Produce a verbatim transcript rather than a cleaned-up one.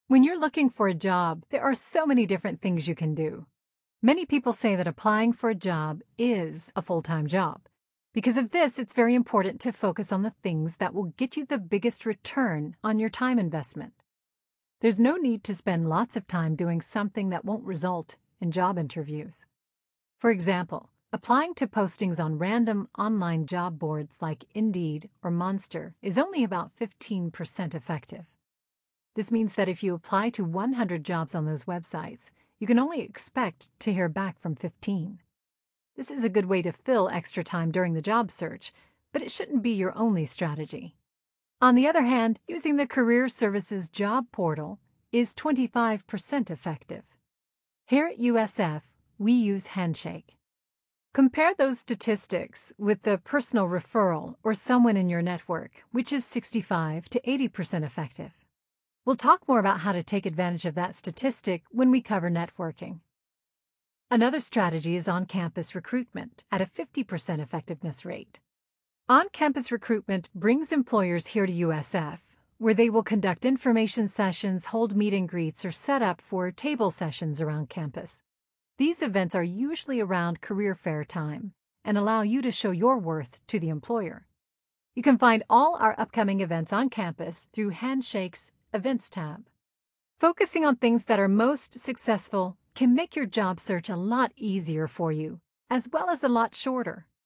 When you're looking for a job, there are so many different things you can do. Many people say that applying for a job is a full-time job. Because of this, it's very important to focus on the things that will get you the biggest return on your time investment. There's no need to spend lots of time doing something that won't result in job interviews. For example, applying to postings on random online job boards like Indeed or Monster is only about fifteen percent effective. This means that if you apply to one hundred jobs on those websites, you can only expect to hear back from fifteen. This is a good way to fill extra time during the job search, but it shouldn't be your only strategy. On the other hand, using the Career Services Job Portal is twenty-five percent effective. Here at U S F, we use Handshake. Compare those statistics with the personal referral or someone in your network, which is sixty-five to eighty percent effective. We'll talk more about how to take advantage of that statistic when we cover networking. Another strategy is on-campus recruitment at a fifty percent effectiveness rate. On-campus recruitment brings employers here to U S F, where they will conduct information sessions, hold meet and greets, or set up for table sessions around campus. These events are usually around career fair time and allow you to show your worth to the employer. You can find all our upcoming events on campus through Handshake's Events tab. Focusing on things that are most successful can make your job search a lot easier for you, as well as a lot shorter.